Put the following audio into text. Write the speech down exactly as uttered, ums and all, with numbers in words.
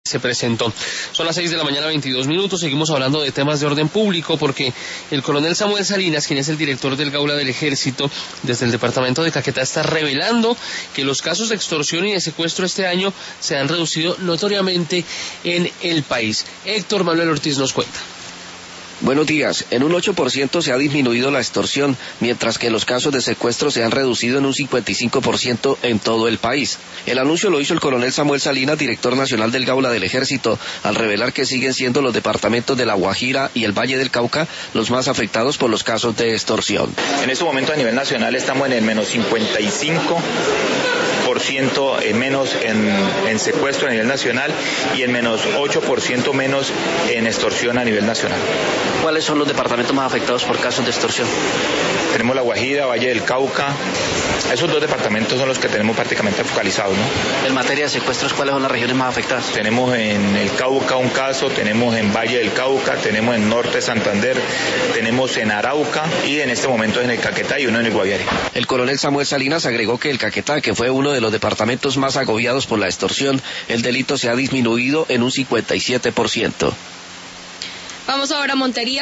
se presentó. Son las seis de la mañana, veintidós minutos, seguimos hablando de temas de orden público porque el coronel Samuel Salinas, quien es el director del Gaula del Ejército, desde el departamento de Caquetá está revelando que los casos de extorsión y de secuestro este año se han reducido notoriamente en el país. Héctor Manuel Ortiz nos cuenta. Buenos días. En un ocho por ciento se ha disminuido la extorsión, mientras que los casos de secuestro se han reducido en un cincuenta y cinco por ciento en todo el país. El anuncio lo hizo el coronel Samuel Salinas, director nacional del Gaula del Ejército, al revelar que siguen siendo los departamentos de La Guajira y el Valle del Cauca los más afectados por los casos de extorsión. En este momento a nivel nacional estamos en el menos cincuenta y cinco por ciento menos en, en secuestro a nivel nacional y en menos ocho por ciento menos en extorsión a nivel nacional. ¿Cuáles son los departamentos más afectados por casos de extorsión? Tenemos La Guajira, Valle del Cauca. Esos dos departamentos son los que tenemos prácticamente focalizados, ¿no? En materia de secuestros, ¿cuáles son las regiones más afectadas? Tenemos en el Cauca un caso, tenemos en Valle del Cauca, tenemos en Norte de Santander, tenemos en Arauca y en este momento en el Caquetá y uno en el Guaviare. El coronel Samuel Salinas agregó que el Caquetá, que fue uno de los departamentos más agobiados por la extorsión, el delito se ha disminuido en un cincuenta y siete por ciento. Vamos ahora a Montería.